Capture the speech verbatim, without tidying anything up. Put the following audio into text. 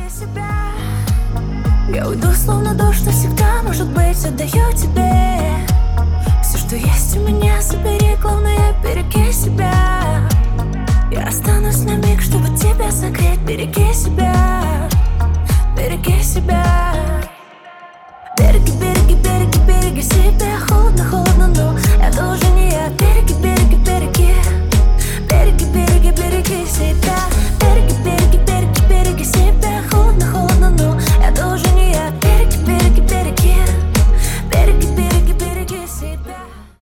себя. Я уйду, словно дождь, навсегда, может быть, отдаю тебе все, что есть у меня, забери, главное,